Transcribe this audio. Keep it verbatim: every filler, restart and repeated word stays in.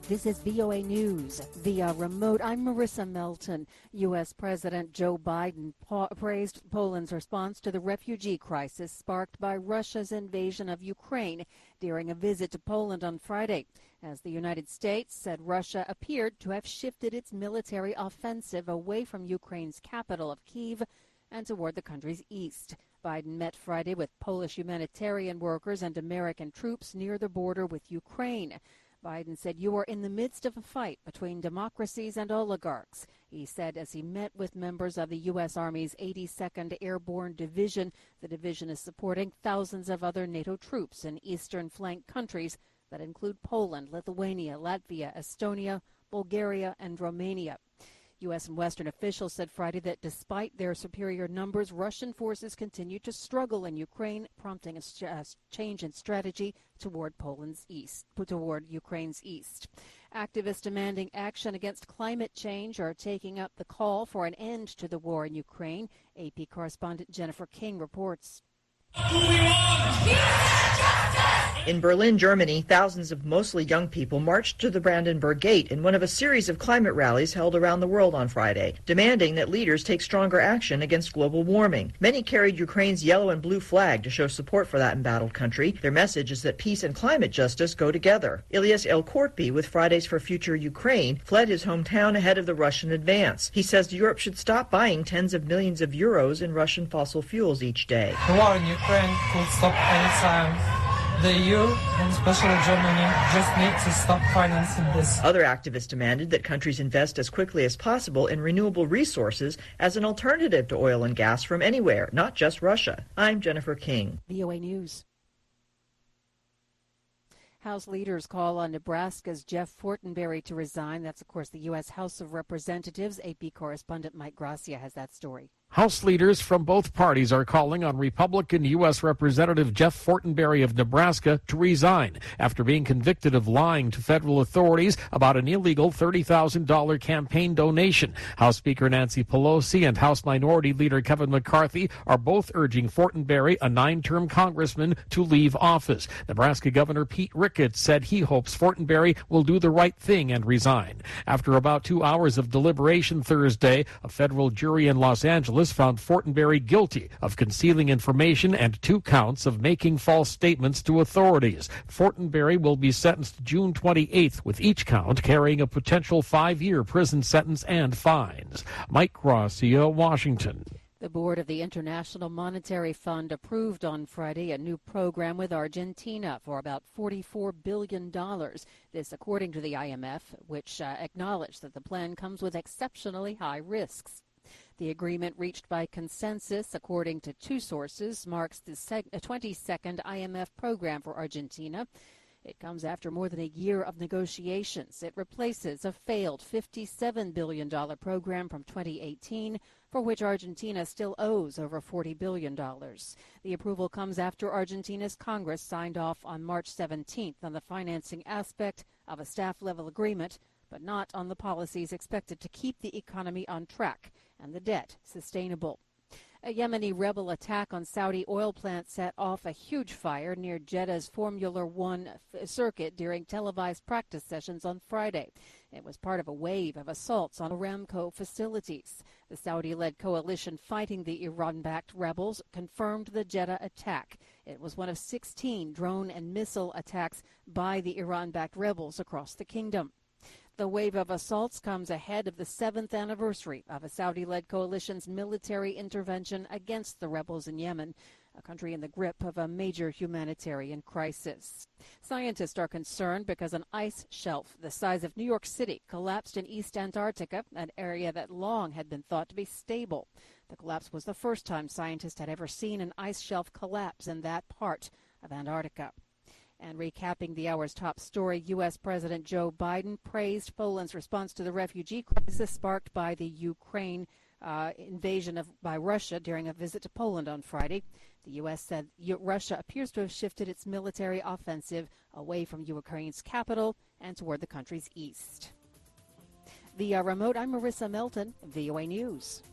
This is V O A News via remote. I'm Marissa Melton. U S. President Joe Biden pa- praised Poland's response to the refugee crisis sparked by Russia's invasion of Ukraine during a visit to Poland on Friday, as the United States said Russia appeared to have shifted its military offensive away from Ukraine's capital of Kyiv and toward the country's east. Biden met Friday with Polish humanitarian workers and American troops near the border with Ukraine. Biden said, "You are in the midst of a fight between democracies and oligarchs," he said as he met with members of the U S. Army's eighty-second Airborne Division. The division is supporting thousands of other NATO troops in eastern flank countries that include Poland, Lithuania, Latvia, Estonia, Bulgaria, and Romania. U S and Western officials said Friday that despite their superior numbers, Russian forces continue to struggle in Ukraine, prompting a change in strategy toward Poland's east, toward Ukraine's east. Activists demanding action against climate change are taking up the call for an end to the war in Ukraine. A P correspondent Jennifer King reports. In Berlin, Germany, thousands of mostly young people marched to the Brandenburg Gate in one of a series of climate rallies held around the world on Friday, demanding that leaders take stronger action against global warming. Many carried Ukraine's yellow and blue flag to show support for that embattled country. Their message is that peace and climate justice go together. Ilyas Elkortby with Fridays for Future Ukraine fled his hometown ahead of the Russian advance. He says Europe should stop buying tens of millions of euros in Russian fossil fuels each day. The war in Ukraine could stop anytime. The E U, and especially Germany, just need to stop financing this. Other activists demanded that countries invest as quickly as possible in renewable resources as an alternative to oil and gas from anywhere, not just Russia. I'm Jennifer King. V O A News. House leaders call on Nebraska's Jeff Fortenberry to resign. That's, of course, the U S. House of Representatives. A P correspondent Mike Gracia has that story. House leaders from both parties are calling on Republican U S. Representative Jeff Fortenberry of Nebraska to resign after being convicted of lying to federal authorities about an illegal thirty thousand dollars campaign donation. House Speaker Nancy Pelosi and House Minority Leader Kevin McCarthy are both urging Fortenberry, a nine-term congressman, to leave office. Nebraska Governor Pete Ricketts said he hopes Fortenberry will do the right thing and resign. After about two hours of deliberation Thursday, a federal jury in Los Angeles found Fortenberry guilty of concealing information and two counts of making false statements to authorities. Fortenberry will be sentenced June twenty-eighth, with each count carrying a potential five-year prison sentence and fines. Mike Gracia, Washington. The board of the International Monetary Fund approved on Friday a new program with Argentina for about forty-four billion dollars. This according to the I M F, which uh, acknowledged that the plan comes with exceptionally high risks. The agreement reached by consensus, according to two sources, marks the seg- twenty-second I M F program for Argentina. It comes after more than a year of negotiations. It replaces a failed fifty-seven billion dollars program from twenty eighteen, for which Argentina still owes over forty billion dollars. The approval comes after Argentina's Congress signed off on March seventeenth on the financing aspect of a staff-level agreement, but not on the policies expected to keep the economy on track and the debt sustainable. A Yemeni rebel attack on Saudi oil plants set off a huge fire near Jeddah's Formula One circuit during televised practice sessions on Friday. It was part of a wave of assaults on Aramco facilities. The Saudi-led coalition fighting the Iran-backed rebels confirmed the Jeddah attack. It was one of sixteen drone and missile attacks by the Iran-backed rebels across the kingdom. The wave of assaults comes ahead of the seventh anniversary of a Saudi-led coalition's military intervention against the rebels in Yemen, a country in the grip of a major humanitarian crisis. Scientists are concerned because an ice shelf the size of New York City collapsed in East Antarctica, an area that long had been thought to be stable. The collapse was the first time scientists had ever seen an ice shelf collapse in that part of Antarctica. And recapping the hour's top story, U S. President Joe Biden praised Poland's response to the refugee crisis sparked by the Ukraine uh, invasion of, by Russia during a visit to Poland on Friday. The U S said U- Russia appears to have shifted its military offensive away from Ukraine's capital and toward the country's east. Via remote, I'm Marissa Melton, V O A News.